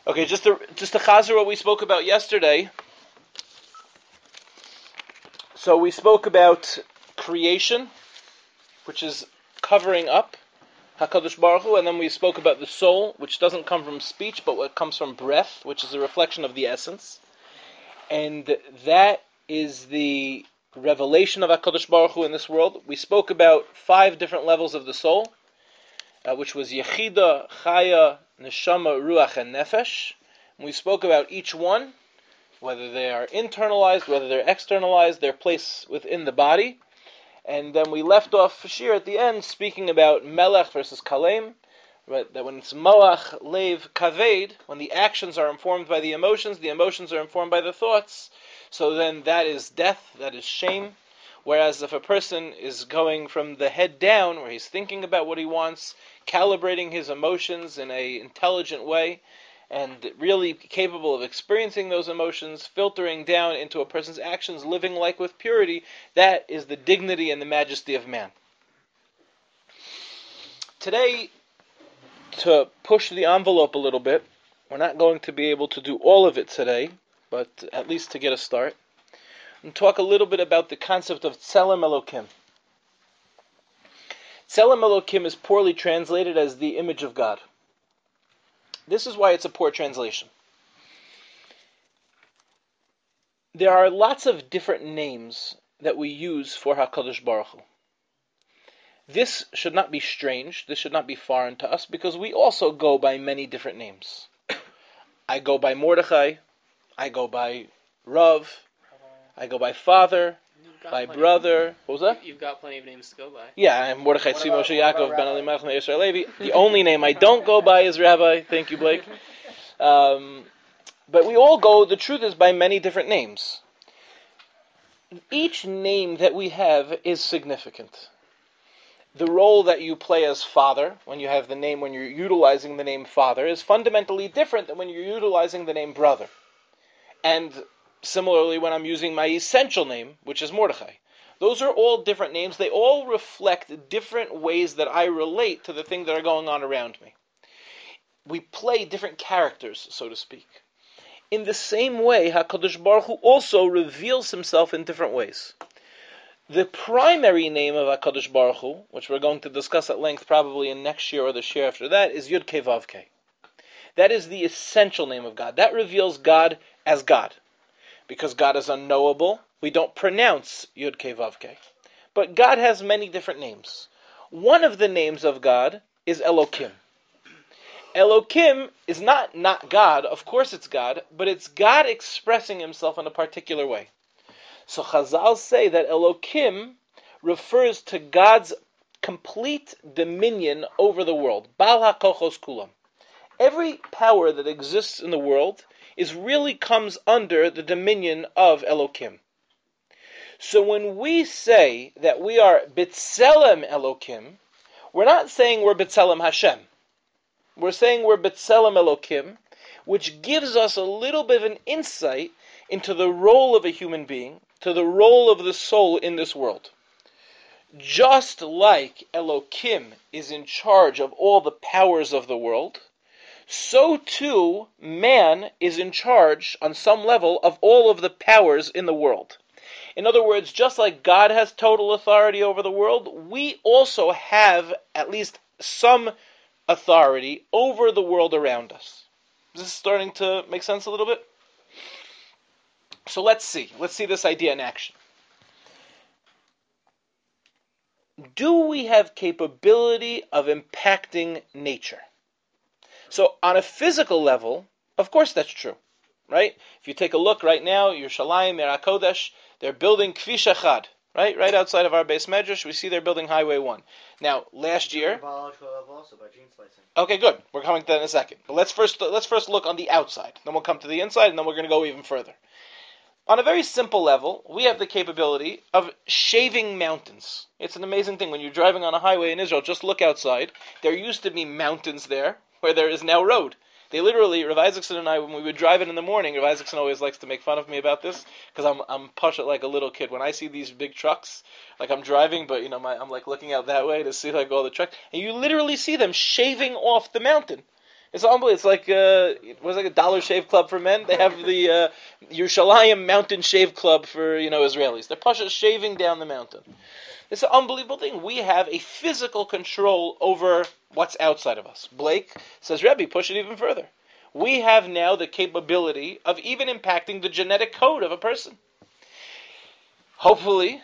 Okay, just to chazer what we spoke about yesterday. So we spoke about creation, which is covering up HaKadosh Baruch Hu, and then we spoke about the soul, which doesn't come from speech, but what comes from breath, which is a reflection of the essence. And that is the revelation of HaKadosh Baruch Hu in this world. We spoke about 5 different levels of the soul, which was Yechida, Chaya, Neshama, Ruach, and Nefesh. And we spoke about each one, whether they are internalized, whether they're externalized, their place within the body. And then we left off Shir at the end speaking about Melech versus Kalem, right? That when it's Moach, Lev, Kaved, when the actions are informed by the emotions are informed by the thoughts, so then that is death, that is shame. Whereas if a person is going from the head down, where he's thinking about what he wants, calibrating his emotions in an intelligent way, and really capable of experiencing those emotions, filtering down into a person's actions, living like with purity, that is the dignity and the majesty of man. Today, to push the envelope a little bit, we're not going to be able to do all of it today, but at least to get a start, and talk a little bit about the concept of Tselem Elokim. Tselem Elokim is poorly translated as the image of God. This is why it's a poor translation. There are lots of different names that we use for HaKadosh Baruch Hu. This should not be strange, this should not be foreign to us, because we also go by many different names. I go by Mordechai, I go by Rav, I go by father, by brother. What was that? You've got plenty of names to go by. Yeah, I'm Mordechai Tzvi Moshe Yaakov Ben Alimach Yisrael Levi. The only name I don't go by is Rabbi. Thank you, Blake. But we all go, the truth is, by many different names. Each name that we have is significant. The role that you play as father, when you have the name, when you're utilizing the name father, is fundamentally different than when you're utilizing the name brother. And similarly, when I'm using my essential name, which is Mordechai. Those are all different names. They all reflect different ways that I relate to the things that are going on around me. We play different characters, so to speak. In the same way, HaKadosh Baruch Hu also reveals himself in different ways. The primary name of HaKadosh Baruch Hu, which we're going to discuss at length probably in next year or the year after that, is Yud Kei Vav Kei. That is the essential name of God. That reveals God as God. Because God is unknowable, we don't pronounce Yud Kei Vav Kei. But God has many different names. One of the names of God is Elokim. Elokim is not God, of course it's God, but it's God expressing himself in a particular way. So Chazal say that Elokim refers to God's complete dominion over the world. Bal HaKochos Kulam. Every power that exists in the world really comes under the dominion of Elokim. So when we say that we are B'Tselem Elokim, we're not saying we're B'Tselem Hashem. We're saying we're B'Tselem Elokim, which gives us a little bit of an insight into the role of a human being, to the role of the soul in this world. Just like Elokim is in charge of all the powers of the world, so too man is in charge, on some level, of all of the powers in the world. In other words, just like God has total authority over the world, we also have at least some authority over the world around us. Is this starting to make sense a little bit? So let's see this idea in action. Do we have capability of impacting nature? So on a physical level, of course that's true, right? If you take a look right now, Yerushalayim, Eretz Kodesh, they're building Kvish Echad, right outside of our base medrash, we see they're building Highway 1. Now, last year... Biological level also, by gene splicing. Okay, good. We're coming to that in a second. But let's first look on the outside. Then we'll come to the inside, and then we're going to go even further. On a very simple level, we have the capability of shaving mountains. It's an amazing thing. When you're driving on a highway in Israel, just look outside. There used to be mountains there, where there is now road. They literally, Rav Isaacson and I, when we would drive in the morning, Rav Isaacson always likes to make fun of me about this, because I'm pushed like a little kid. When I see these big trucks, like I'm driving, but I'm like looking out that way to see like all the trucks, and you literally see them shaving off the mountain. It's unbelievable. It's like it was like a Dollar Shave Club for men. They have the Yerushalayim Mountain Shave Club for Israelis. They're pasha shaving down the mountain. It's an unbelievable thing. We have a physical control over what's outside of us. Blake says, Rebbe, push it even further. We have now the capability of even impacting the genetic code of a person. Hopefully,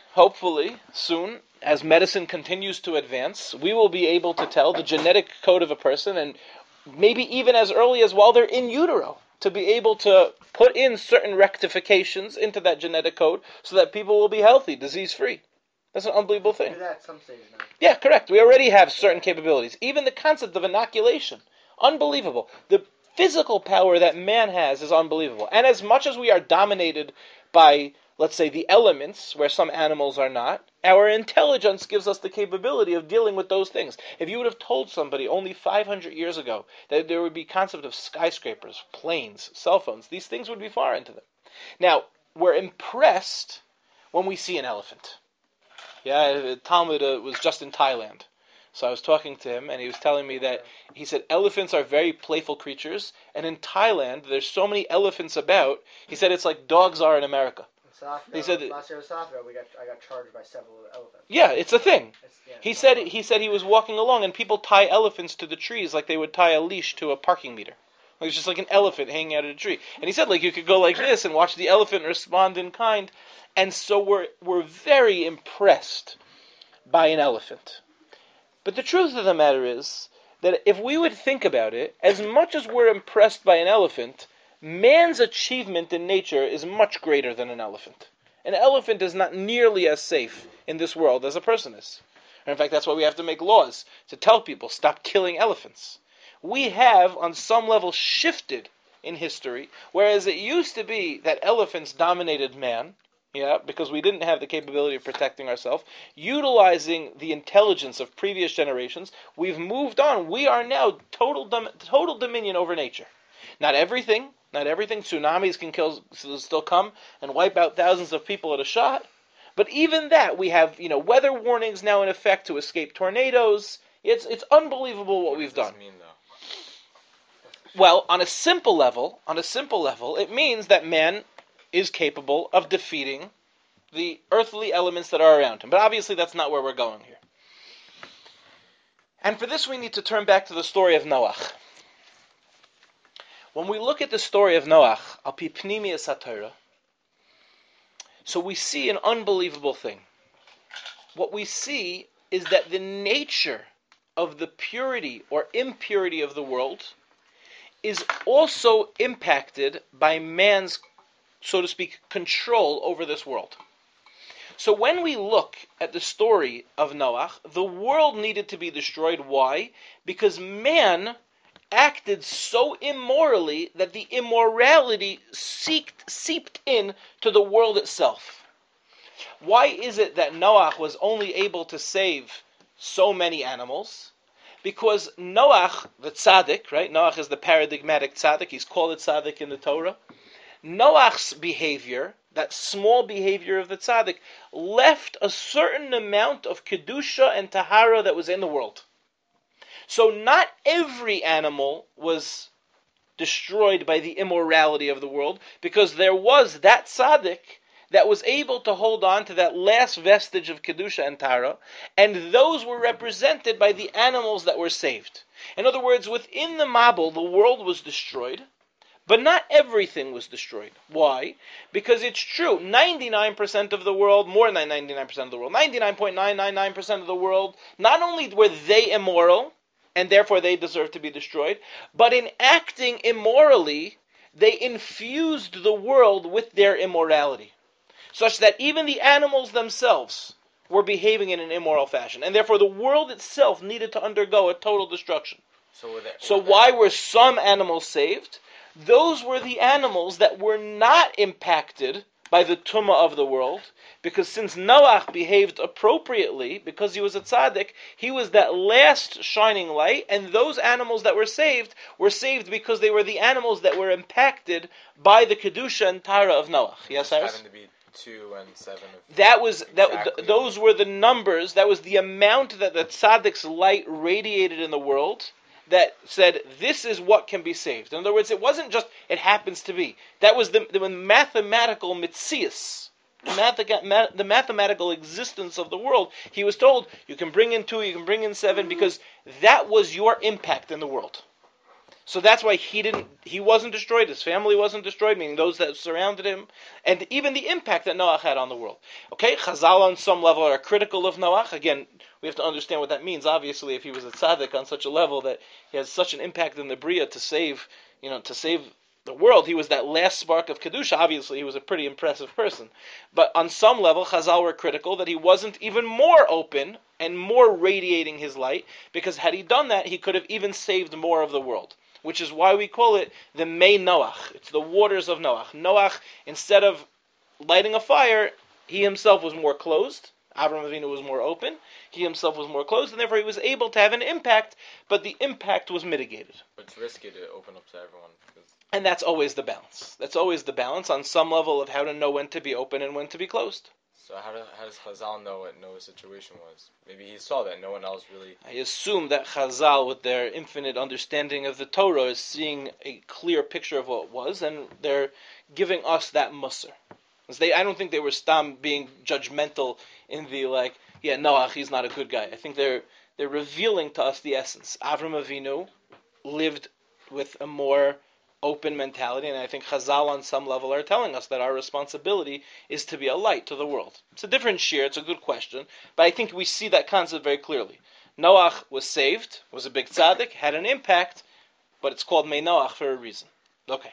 soon, as medicine continues to advance, we will be able to tell the genetic code of a person, and maybe even as early as while they're in utero, to be able to put in certain rectifications into that genetic code so that people will be healthy, disease-free. That's an unbelievable thing. Do that at some stage now. Yeah, correct. We already have certain capabilities. Even the concept of inoculation. Unbelievable. The physical power that man has is unbelievable. And as much as we are dominated by, let's say, the elements, where some animals are not, our intelligence gives us the capability of dealing with those things. If you would have told somebody only 500 years ago that there would be concept of skyscrapers, planes, cell phones, these things would be foreign to them. Now, we're impressed when we see an elephant. Yeah, Talmud was just in Thailand. So I was talking to him, and he was telling me that, he said, elephants are very playful creatures, and in Thailand, there's so many elephants about, he said it's like dogs are in America. He said last year in South Africa, I got charged by several elephants. Yeah, it's a thing. He said he was walking along, and people tie elephants to the trees like they would tie a leash to a parking meter. It's just like an elephant hanging out of a tree. And he said, like, you could go like this and watch the elephant respond in kind. And so we're very impressed by an elephant. But the truth of the matter is that if we would think about it, as much as we're impressed by an elephant, man's achievement in nature is much greater than an elephant. An elephant is not nearly as safe in this world as a person is. And in fact, that's why we have to make laws to tell people, stop killing elephants. We have, on some level, shifted in history, whereas it used to be that elephants dominated man, because we didn't have the capability of protecting ourselves, utilizing the intelligence of previous generations, we've moved on. We are now total dominion over nature. Not everything. Tsunamis can still come and wipe out thousands of people at a shot. But even that, we have weather warnings now in effect to escape tornadoes. It's unbelievable what we've done. What does this mean, though? Well, on a simple level, it means that man is capable of defeating the earthly elements that are around him. But obviously that's not where we're going here. And for this we need to turn back to the story of Noach. When we look at the story of Noach, al pi pnimiyas haTorah, so we see an unbelievable thing. What we see is that the nature of the purity or impurity of the world is also impacted by man's, so to speak, control over this world. So when we look at the story of Noach, the world needed to be destroyed. Why? Because man acted so immorally that the immorality seeped in to the world itself. Why is it that Noach was only able to save so many animals? Because Noach, the tzaddik, right? Noach is the paradigmatic tzaddik. He's called a tzaddik in the Torah. Noach's behavior, that small behavior of the tzaddik, left a certain amount of kedusha and tahara that was in the world. So not every animal was destroyed by the immorality of the world, because there was that tzaddik that was able to hold on to that last vestige of kedusha and tahara, and those were represented by the animals that were saved. In other words, within the Mabul, the world was destroyed, but not everything was destroyed. Why? Because it's true, 99% of the world, more than 99% of the world, 99.999% of the world, not only were they immoral, and therefore they deserve to be destroyed, but in acting immorally, they infused the world with their immorality, such that even the animals themselves were behaving in an immoral fashion, and therefore the world itself needed to undergo a total destruction. So why were some animals saved? Those were the animals that were not impacted by the tumah of the world, because since Noach behaved appropriately, because he was a tzaddik, he was that last shining light, and those animals that were saved because they were the animals that were impacted by the kedusha and tahara of Noach. Yes, Iris? Having to be 2 and 7. Those were the numbers. That was the amount that the tzaddik's light radiated in the world. that said this is what can be saved. In other words, it wasn't just it happens to be. That was the mathematical mitzias, the mathematical existence of the world. He was told you can bring in 2, you can bring in 7, because that was your impact in the world. So that's why he wasn't destroyed, his family wasn't destroyed, meaning those that surrounded him, and even the impact that Noach had on the world. Okay, Chazal on some level are critical of Noach. Again, we have to understand what that means. Obviously, if he was a tzaddik on such a level that he has such an impact in the Bria to save the world, he was that last spark of Kedusha. Obviously, he was a pretty impressive person. But on some level, Chazal were critical that he wasn't even more open and more radiating his light, because had he done that, he could have even saved more of the world. Which is why we call it the Mei Noach. It's the waters of Noach. Noach, instead of lighting a fire, he himself was more closed. Avraham Avinu was more open. He himself was more closed, and therefore he was able to have an impact, but the impact was mitigated. But it's risky to open up to everyone. And that's always the balance. That's always the balance on some level of how to know when to be open and when to be closed. So how does Chazal know what Noah's situation was? Maybe he saw that no one else really... I assume that Chazal, with their infinite understanding of the Torah, is seeing a clear picture of what it was, and they're giving us that musar. I don't think they were being judgmental in the Noach, he's not a good guy. I think they're revealing to us the essence. Avraham Avinu lived with a more open mentality, and I think Chazal on some level are telling us that our responsibility is to be a light to the world. It's a different shir, it's a good question, but I think we see that concept very clearly. Noach was saved, was a big tzaddik, had an impact, but it's called Mei Noach for a reason. Okay.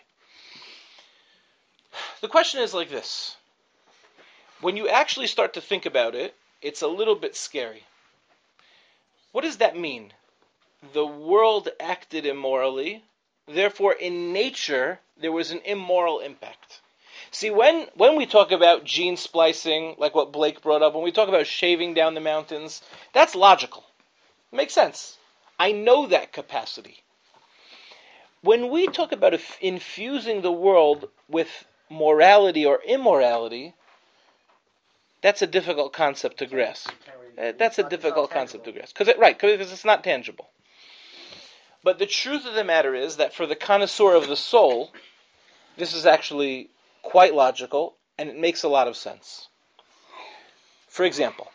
The question is like this. When you actually start to think about it, it's a little bit scary. What does that mean? The world acted immorally, therefore, in nature, there was an immoral impact. See, when we talk about gene splicing, like what Blake brought up, when we talk about shaving down the mountains, that's logical. It makes sense. I know that capacity. When we talk about infusing the world with morality or immorality, that's a difficult concept to grasp. That's a difficult concept to grasp. Because it's not tangible. But the truth of the matter is that for the connoisseur of the soul, this is actually quite logical, and it makes a lot of sense. For example,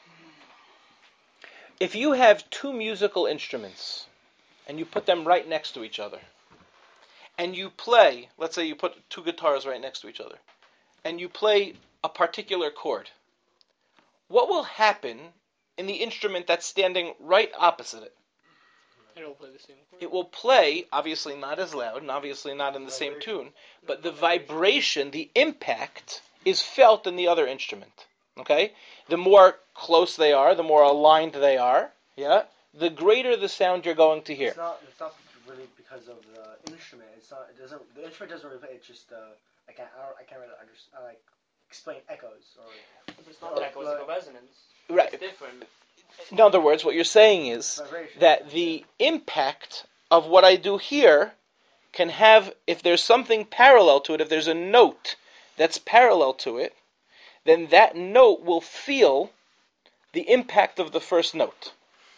if you have 2 musical instruments, and you put them right next to each other, and you play, let's say you put 2 guitars right next to each other, and you play a particular chord, what will happen in the instrument that's standing right opposite it? It'll play the same chord. It will play, obviously not as loud, and obviously not in the same tune, but the vibration, the impact, is felt in the other instrument. Okay? The more close they are, the more aligned they are, the greater the sound you're going to hear. It's not really because of the instrument. The instrument doesn't really play. It's just I can't really understand. Explain echoes or. But it's not that echo, it's like a resonance. Right. It's different. In other words, what you're saying is that the impact of what I do here can have, if there's something parallel to it, if there's a note that's parallel to it, then that note will feel the impact of the first note.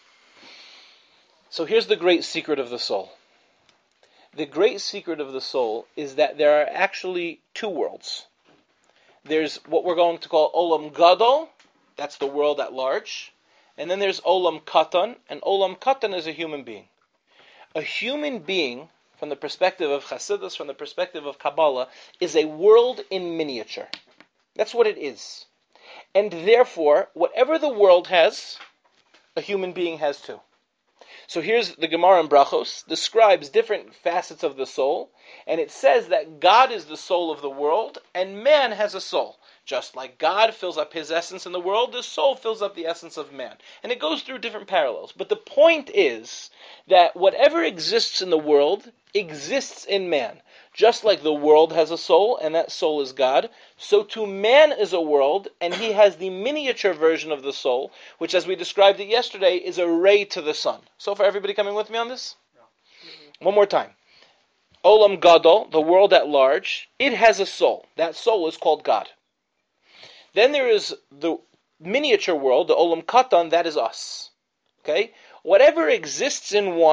So here's the great secret of the soul. The great secret of the soul is that there are actually 2 worlds. There's what we're going to call Olam Gadol, that's the world at large, and then there's Olam Katan, and Olam Katan is a human being. A human being, from the perspective of Chassidus, from the perspective of Kabbalah, is a world in miniature. That's what it is. And therefore, whatever the world has, a human being has too. So here's the Gemara in Brachos, describes different facets of the soul, and it says that God is the soul of the world, and man has a soul. Just like God fills up his essence in the world, the soul fills up the essence of man. And it goes through different parallels. But the point is that whatever exists in the world exists in man. Just like the world has a soul, and that soul is God, so too man is a world, and he has the miniature version of the soul, which, as we described it yesterday, is a ray to the sun. So far, everybody coming with me on this? No. One more time. Olam Gadol, the world at large, it has a soul. That soul is called God. Then there is the miniature world, the Olam Katan, that is us. Okay? Whatever exists in one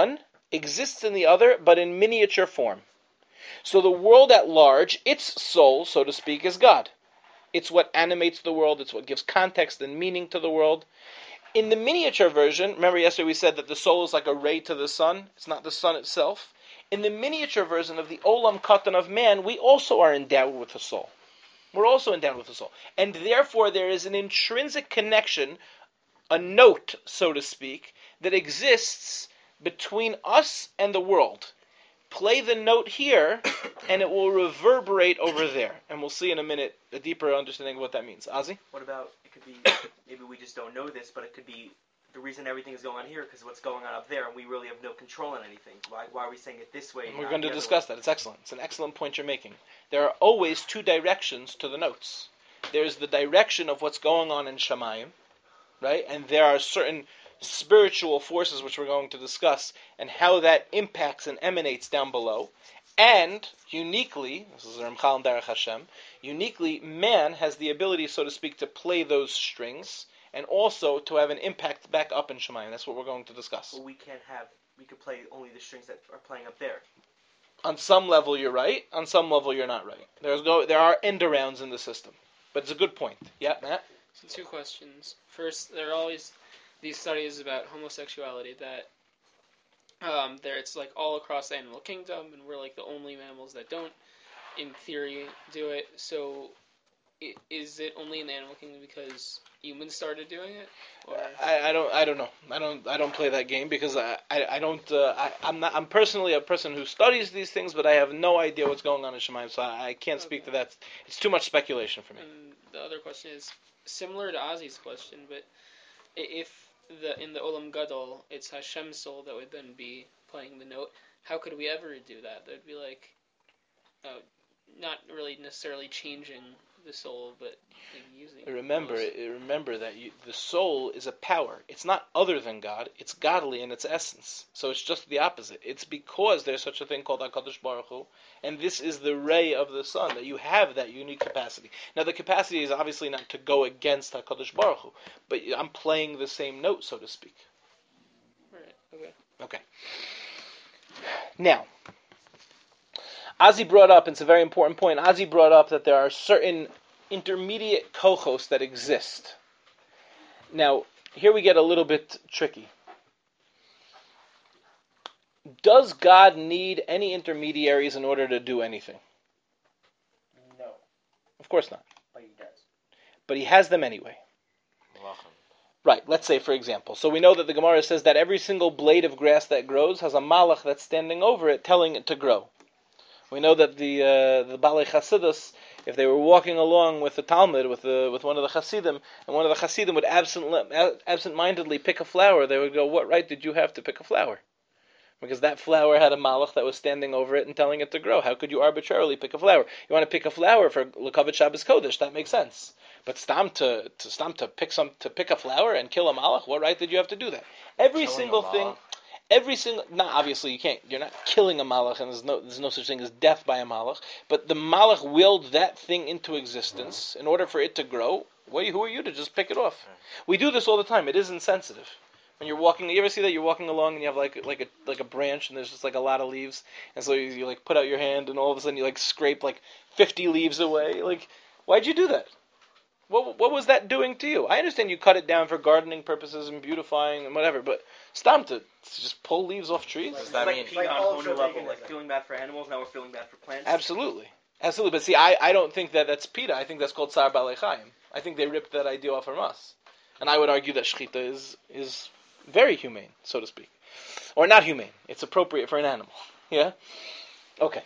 exists in the other, but in miniature form. So the world at large, its soul, so to speak, is God. It's what animates the world, it's what gives context and meaning to the world. In the miniature version, remember yesterday we said that the soul is like a ray to the sun, it's not the sun itself. In the miniature version of the Olam Katan of man, we also are endowed with a soul. We're also endowed with a soul. And therefore there is an intrinsic connection, a note, so to speak, that exists between us and the world. Play the note here, and it will reverberate over there. And we'll see in a minute a deeper understanding of what that means. Ozzy? What about, it could be, maybe we just don't know this, but it could be the reason everything is going on here because what's going on up there, and we really have no control on anything. Why are we saying it this way? And we're going to discuss that. It's excellent. It's an excellent point you're making. There are always two directions to the notes. There's the direction of what's going on in Shamayim, right? And there are certain spiritual forces which we're going to discuss and how that impacts and emanates down below. And uniquely, this is Ramchal and Derech Hashem, uniquely man has the ability, so to speak, to play those strings and also to have an impact back up in Shemayim. That's what we're going to discuss. Well, we could play only the strings that are playing up there. On some level you're right, on some level you're not right. There are end arounds in the system. But it's a good point. Yeah, Matt? So 2 questions. First, there are always these studies about homosexuality that it's like all across the animal kingdom, and we're like the only mammals that don't, in theory, do it. So, is it only in the animal kingdom because humans started doing it? Or? I don't know. I don't play that game because I'm personally a person who studies these things, but I have no idea what's going on in Shemayim, so I can't speak to that. It's too much speculation for me. And the other question is similar to Ozzy's question, but if in the Olam Gadol, it's Hashem's soul that would then be playing the note, how could we ever do that? That would be like, not really necessarily changing the soul, but like using. Remember that the soul is a power. It's not other than God. It's godly in its essence. So it's just the opposite. It's because there's such a thing called HaKadosh Baruch Hu, and this is the ray of the sun, that you have that unique capacity. Now the capacity is obviously not to go against HaKadosh Baruch Hu, but I'm playing the same note, so to speak. Right. Okay. Now, Ozzy brought up, and it's a very important point, Ozzy brought up that there are certain intermediate kochos that exist. Now, here we get a little bit tricky. Does God need any intermediaries in order to do anything? No. Of course not. But he does. But he has them anyway. Right, let's say for example. So we know that the Gemara says that every single blade of grass that grows has a malach that's standing over it, telling it to grow. We know that the Balei Chasidus, if they were walking along with the Talmud, with one of the Chasidim, and one of the Chasidim would absent-mindedly pick a flower, they would go, "What right did you have to pick a flower?" Because that flower had a malach that was standing over it and telling it to grow. How could you arbitrarily pick a flower? You want to pick a flower for L'Kavod Shabbos Kodesh, that makes sense. But stam to pick a flower and kill a malach, what right did you have to do that? Obviously you can't. You're not killing a malach, and there's no such thing as death by a malach. But the malach willed that thing into existence in order for it to grow. Who are you to just pick it off? We do this all the time. It is insensitive. When you're walking, you ever see that you're walking along and you have like a branch and there's just like a lot of leaves, and so you like put out your hand and all of a sudden you like scrape like 50 leaves away. Like, why'd you do that? What was that doing to you? I understand you cut it down for gardening purposes and beautifying and whatever, but stop to just pull leaves off trees. Does that mean like on a whole new level, like veganism. feeling bad for animals, now we're feeling bad for plants? Absolutely. But see, I don't think that's PETA. I think that's called Tsar Balei Chaim. I think they ripped that idea off from us. And I would argue that Shechita is very humane, so to speak. Or not humane. It's appropriate for an animal. Yeah? Okay.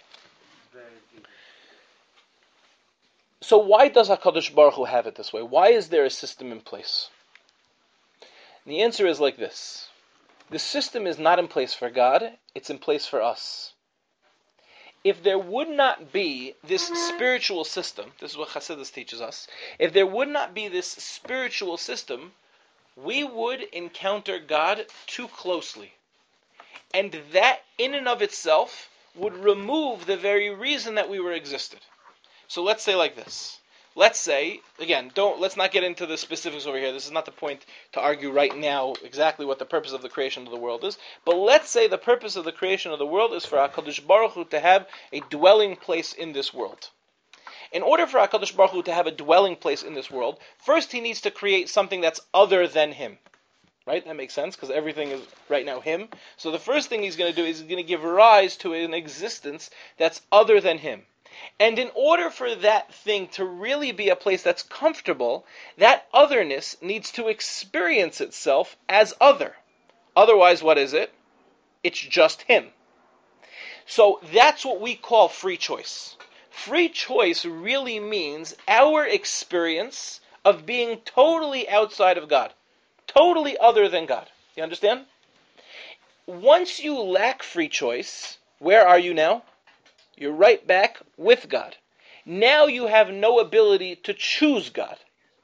So why does HaKadosh Baruch Hu have it this way? Why is there a system in place? And the answer is like this. The system is not in place for God, it's in place for us. If there would not be this spiritual system, this is what Chassidus teaches us, if there would not be this spiritual system, we would encounter God too closely. And that in and of itself would remove the very reason that we were existed. So let's say like this. let's say, again, let's not get into the specifics over here. This is not the point to argue right now exactly what the purpose of the creation of the world is. But let's say the purpose of the creation of the world is for HaKadosh Baruch Hu to have a dwelling place in this world. In order for HaKadosh Baruch Hu to have a dwelling place in this world, first he needs to create something that's other than him. Right? That makes sense, because everything is right now him. So the first thing he's going to do is he's going to give rise to an existence that's other than him. And in order for that thing to really be a place that's comfortable, that otherness needs to experience itself as other. Otherwise, what is it? It's just him. So that's what we call free choice. Free choice really means our experience of being totally outside of God. Totally other than God. You understand? Once you lack free choice, where are you now? You're right back with God. Now you have no ability to choose God.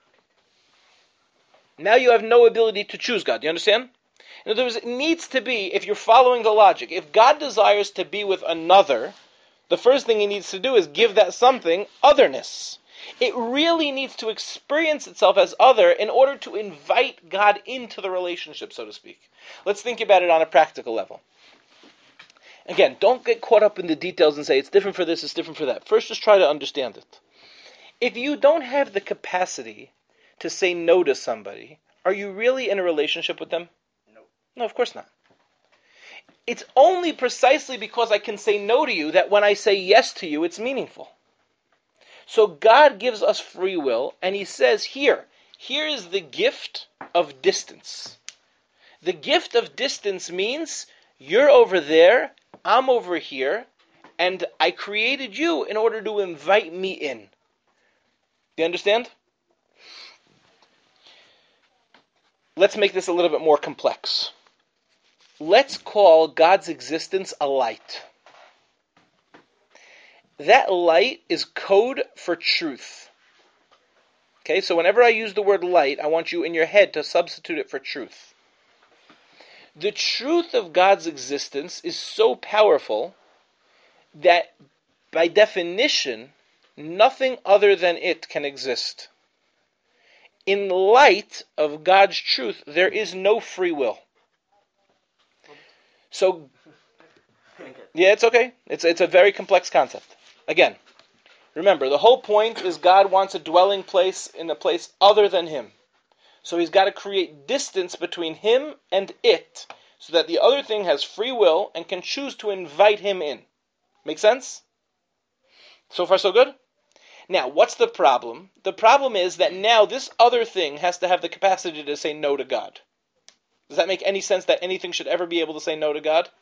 Now you have no ability to choose God. Do you understand? In other words, it needs to be, if you're following the logic, if God desires to be with another, the first thing he needs to do is give that something otherness. It really needs to experience itself as other in order to invite God into the relationship, so to speak. Let's think about it on a practical level. Again, don't get caught up in the details and say it's different for this, it's different for that. First, just try to understand it. If you don't have the capacity to say no to somebody, are you really in a relationship with them? No. No, of course not. It's only precisely because I can say no to you that when I say yes to you, it's meaningful. So God gives us free will, and he says, here is the gift of distance. The gift of distance means you're over there, I'm over here, and I created you in order to invite me in. Do you understand? Let's make this a little bit more complex. Let's call God's existence a light. That light is code for truth. Okay, so whenever I use the word light, I want you in your head to substitute it for truth. The truth of God's existence is so powerful that, by definition, nothing other than it can exist. In light of God's truth, there is no free will. So, yeah, it's okay. It's a very complex concept. Again, remember, the whole point is God wants a dwelling place in a place other than him. So he's got to create distance between him and it, so that the other thing has free will and can choose to invite him in. Make sense? So far, so good? Now, what's the problem? The problem is that now this other thing has to have the capacity to say no to God. Does that make any sense that anything should ever be able to say no to God?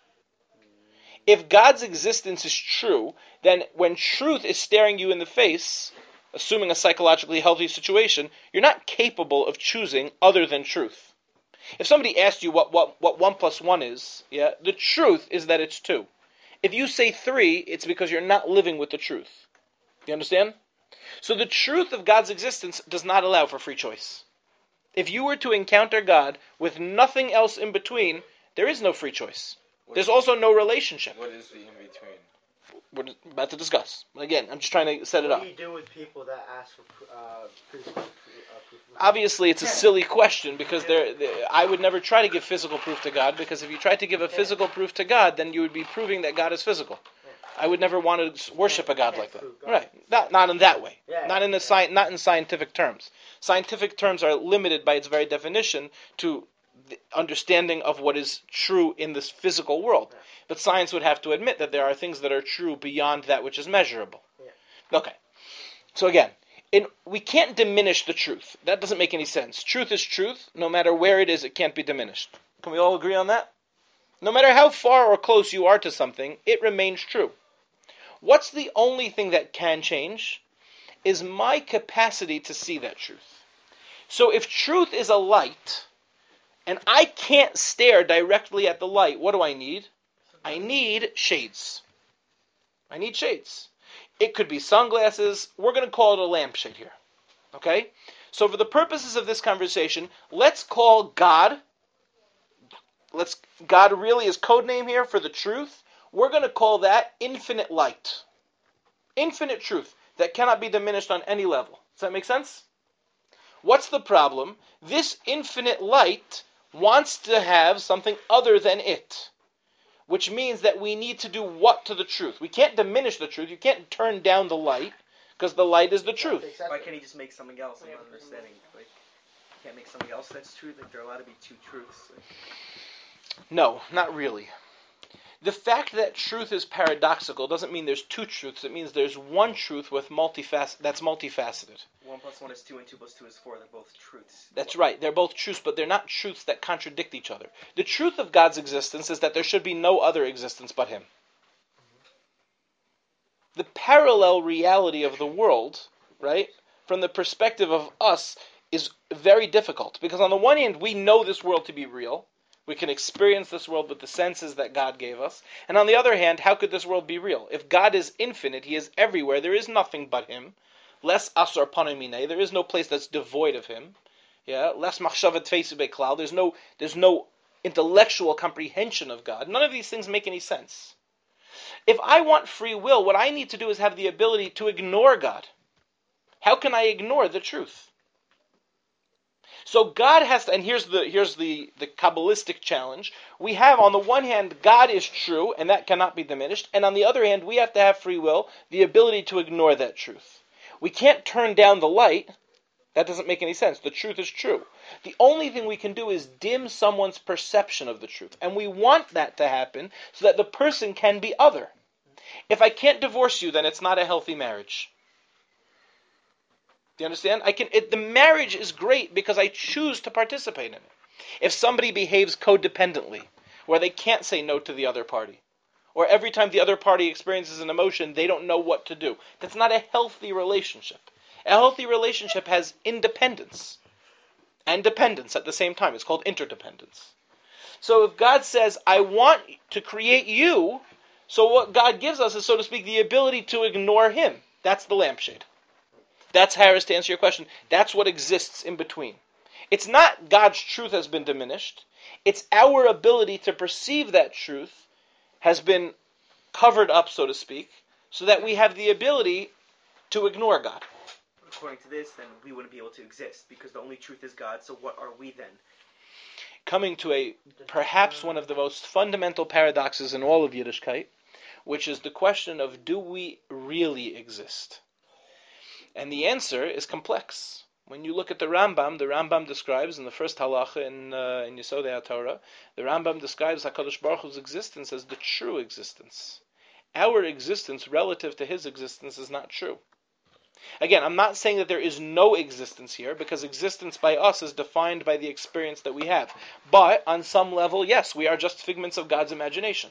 If God's existence is true, then when truth is staring you in the face, assuming a psychologically healthy situation, you're not capable of choosing other than truth. If somebody asked you what 1 plus 1 is, the truth is that it's 2. If you say 3, it's because you're not living with the truth. You understand? So the truth of God's existence does not allow for free choice. If you were to encounter God with nothing else in between, there is no free choice. There's also no relationship. What is the in-between? We're about to discuss. Again, I'm just trying to set it up. What do you do with people that ask for physical proof? Obviously, it's a silly question because I would never try to give physical proof to God, because if you tried to give a physical proof to God, then you would be proving that God is physical. I would never want to worship a God like that. Right? Not in that way. Not in scientific terms. Scientific terms are limited by its very definition to the understanding of what is true in this physical world. But science would have to admit that there are things that are true beyond that which is measurable. Okay. So again, we can't diminish the truth. That doesn't make any sense. Truth is truth. No matter where it is, it can't be diminished. Can we all agree on that? No matter how far or close you are to something, it remains true. What's the only thing that can change? Is my capacity to see that truth. So if truth is a light, and I can't stare directly at the light, what do I need? I need shades. I need shades. It could be sunglasses. We're going to call it a lampshade here. Okay? So for the purposes of this conversation, let's call God. God really is code name here for the truth. We're going to call that infinite light. Infinite truth that cannot be diminished on any level. Does that make sense? What's the problem? This infinite light wants to have something other than it, which means that we need to do what to the truth? We can't diminish the truth. You can't turn down the light, because the light is the truth. Why can't he just make something else? I'm not understanding. Like, you can't make something else that's true? Like, there are allowed to be two truths. Like, No, not really. The fact that truth is paradoxical doesn't mean there's two truths. It means there's one truth with that's multifaceted. 1 + 1 is 2 and 2 + 2 is 4. They're both truths. That's right. They're both truths, but they're not truths that contradict each other. The truth of God's existence is that there should be no other existence but Him. The parallel reality of the world, right, from the perspective of us, is very difficult. Because on the one hand, we know this world to be real. We can experience this world with the senses that God gave us. And on the other hand, how could this world be real? If God is infinite, He is everywhere, there is nothing but Him. Less asar panamine, there is no place that's devoid of Him. Yeah, less machshavat tfeisu beklal, there's no intellectual comprehension of God. None of these things make any sense. If I want free will, what I need to do is have the ability to ignore God. How can I ignore the truth? So God has to, and here's the Kabbalistic challenge. We have, on the one hand, God is true, and that cannot be diminished. And on the other hand, we have to have free will, the ability to ignore that truth. We can't turn down the light. That doesn't make any sense. The truth is true. The only thing we can do is dim someone's perception of the truth. And we want that to happen so that the person can be other. If I can't divorce you, then it's not a healthy marriage. Do you understand? The marriage is great because I choose to participate in it. If somebody behaves codependently, where they can't say no to the other party, or every time the other party experiences an emotion, they don't know what to do, that's not a healthy relationship. A healthy relationship has independence and dependence at the same time. It's called interdependence. So if God says, I want to create you, so what God gives us is, so to speak, the ability to ignore Him. That's the lampshade. That's, Harris, to answer your question. That's what exists in between. It's not God's truth has been diminished. It's our ability to perceive that truth has been covered up, so to speak, so that we have the ability to ignore God. According to this, then we wouldn't be able to exist because the only truth is God. So what are we then? Coming to perhaps one of the most fundamental paradoxes in all of Yiddishkeit, which is the question of, do we really exist? And the answer is complex. When you look at the Rambam describes in the first halacha in Yesodei HaTorah, the Rambam describes HaKadosh Baruch Hu's existence as the true existence. Our existence relative to His existence is not true. Again, I'm not saying that there is no existence here, because existence by us is defined by the experience that we have. But, on some level, yes, we are just figments of God's imagination.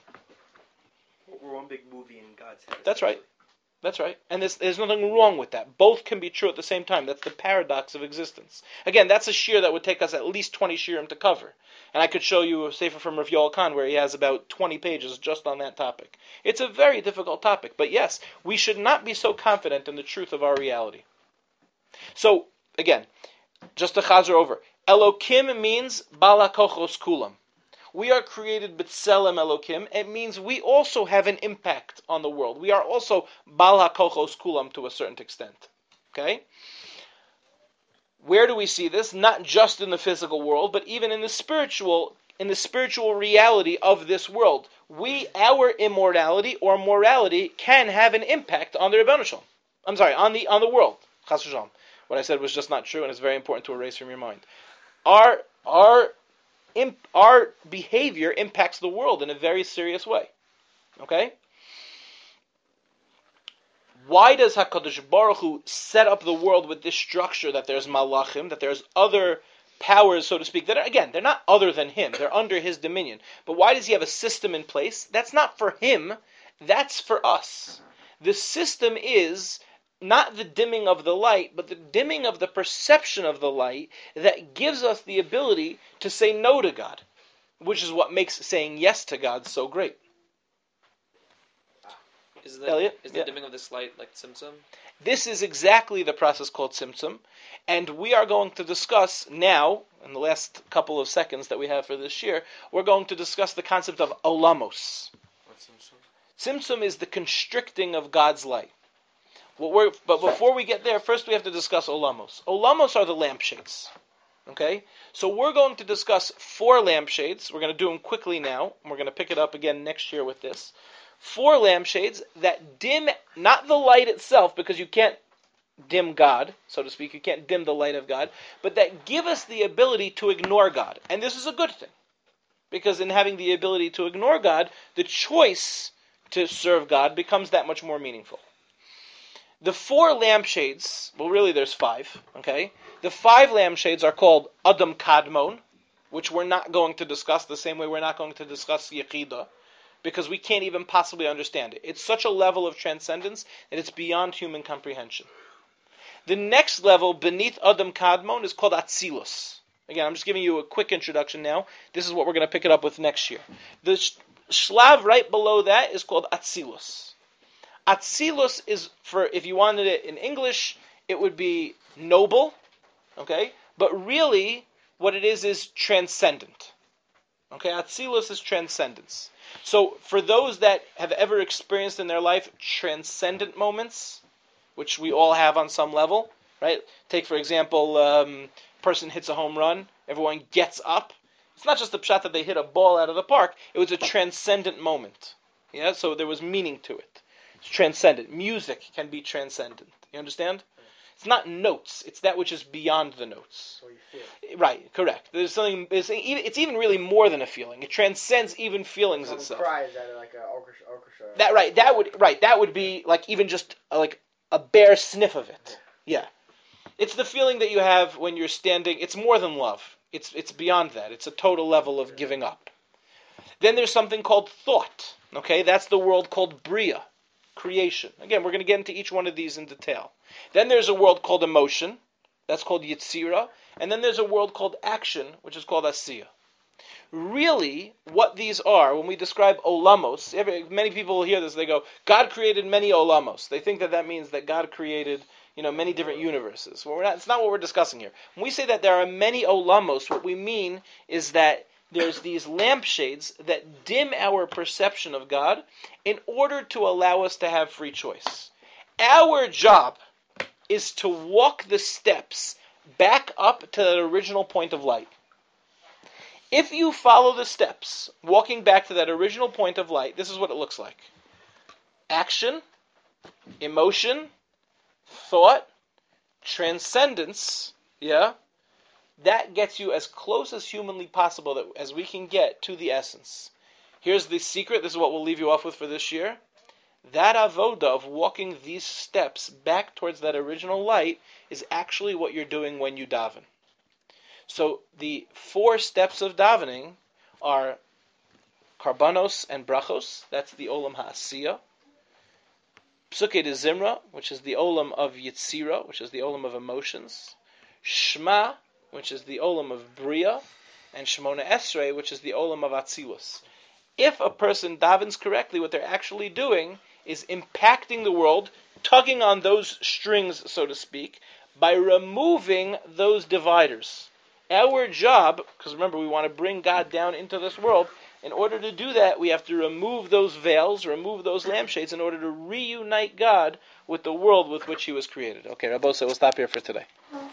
We're one big movie in God's head. That's right. That's right. And there's nothing wrong with that. Both can be true at the same time. That's the paradox of existence. Again, that's a shir that would take us at least 20 shirim to cover. And I could show you a sefer from Rav Yoel Khan where he has about 20 pages just on that topic. It's a very difficult topic. But yes, we should not be so confident in the truth of our reality. So, again, just to chazer over. Elokim means bala kochos kulam. We are created b'tselem Elokim. It means we also have an impact on the world. We are also bal hakochos kulam to a certain extent. Okay? Where do we see this? Not just in the physical world, but even in the spiritual reality of this world. Our immortality or morality can have an impact on the Rebbeinu Shalom. I'm sorry, on the world. Chas v'shalom. What I said was just not true, and it's very important to erase from your mind. Our behavior impacts the world in a very serious way. Okay? Why does HaKadosh Baruch Hu set up the world with this structure that there's malachim, that there's other powers, so to speak, that are, again, they're not other than Him, they're under His dominion. But why does He have a system in place? That's not for Him, that's for us. The system is not the dimming of the light, but the dimming of the perception of the light that gives us the ability to say no to God, which is what makes saying yes to God so great. Is Elliot? the dimming of this light like Tzimtzum? This is exactly the process called Tzimtzum, and we are going to discuss now, in the last couple of seconds that we have for this year, we're going to discuss the concept of olamos. What's Tzimtzum? Tzimtzum is the constricting of God's light. But before we get there, first we have to discuss olamos. Olamos are the lampshades. Okay? So we're going to discuss 4 lampshades. We're going to do them quickly now. And we're going to pick it up again next year with this. 4 lampshades that dim, not the light itself, because you can't dim God, so to speak. You can't dim the light of God. But that give us the ability to ignore God. And this is a good thing. Because in having the ability to ignore God, the choice to serve God becomes that much more meaningful. The 4 lampshades, well really there's 5, okay? The 5 lampshades are called Adam Kadmon, which we're not going to discuss the same way we're not going to discuss Yechidah, because we can't even possibly understand it. It's such a level of transcendence that it's beyond human comprehension. The next level beneath Adam Kadmon is called Atzilus. Again, I'm just giving you a quick introduction now. This is what we're going to pick it up with next year. The shlav right below that is called Atzilus. Atzilus is, for, if you wanted it in English, it would be noble, okay? But really, what it is transcendent. Okay, Atzilus is transcendence. So, for those that have ever experienced in their life transcendent moments, which we all have on some level, right? Take, for example, person hits a home run, everyone gets up. It's not just the pshat that they hit a ball out of the park, it was a transcendent moment. Yeah, so there was meaning to it. It's transcendent. Music can be transcendent. You understand? It's not notes. It's that which is beyond the notes. So you feel. Right, correct. There's something. It's even really more than a feeling. It transcends even feelings Someone itself. cries at like an orchestra. That would be like even just like a bare sniff of it. Yeah. It's the feeling that you have when you're standing. It's more than love. It's beyond that. It's a total level of giving up. Then there's something called thought. Okay, that's the world called Bria, creation. Again, we're going to get into each one of these in detail. Then there's a world called emotion. That's called Yetzira. And then there's a world called action, which is called Asiya. Really, what these are, when we describe olamos, many people will hear this, they go, God created many olamos. They think that means that God created, many different universes. Well, it's not what we're discussing here. When we say that there are many olamos, what we mean is that there's these lampshades that dim our perception of God in order to allow us to have free choice. Our job is to walk the steps back up to that original point of light. If you follow the steps, walking back to that original point of light, this is what it looks like. Action, emotion, thought, transcendence, that gets you as close as humanly possible as we can get to the essence. Here's the secret. This is what we'll leave you off with for this year. That avoda of walking these steps back towards that original light is actually what you're doing when you daven. So the 4 steps of davening are karbanos and brachos. That's the olam ha'asiyah. Psukei de Zimra, which is the olam of Yetzira, which is the olam of emotions. Shema, which is the olam of Bria, and Shemona Esrei, which is the olam of Atzilus. If a person davens correctly, what they're actually doing is impacting the world, tugging on those strings, so to speak, by removing those dividers. Our job, because remember, we want to bring God down into this world. In order to do that, we have to remove those veils, remove those lampshades, in order to reunite God with the world with which He was created. Okay, Rabbi, so we'll stop here for today.